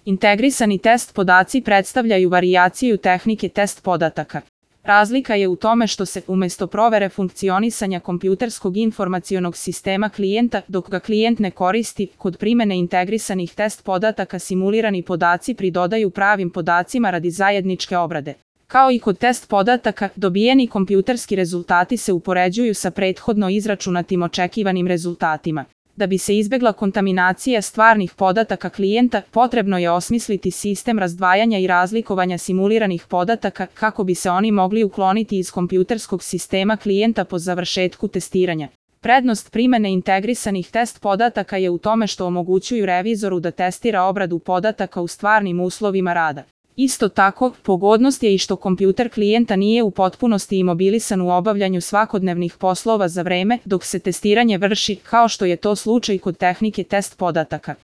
Integrisani test podaci predstavljaju varijaciju tehnike test podataka. Razlika je u tome što se umjesto provere funkcionisanja kompjuterskog informacionog sistema klijenta, dok ga klijent ne koristi, kod primjene integrisanih test podataka simulirani podaci pridodaju pravim podacima radi zajedničke obrade. Kao i kod test podataka, dobijeni kompjuterski rezultati se upoređuju sa prethodno izračunatim očekivanim rezultatima. Da bi se izbjegla kontaminacija stvarnih podataka klijenta, potrebno je osmisliti sistem razdvajanja i razlikovanja simuliranih podataka kako bi se oni mogli ukloniti iz kompjuterskog sistema klijenta po završetku testiranja. Prednost primjene integrisanih test podataka je u tome što omogućuju revizoru da testira obradu podataka u stvarnim uslovima rada. Isto tako, pogodnost je i što kompjuter klijenta nije u potpunosti imobilisan u obavljanju svakodnevnih poslova za vreme dok se testiranje vrši, kao što je to slučaj kod tehnike test podataka.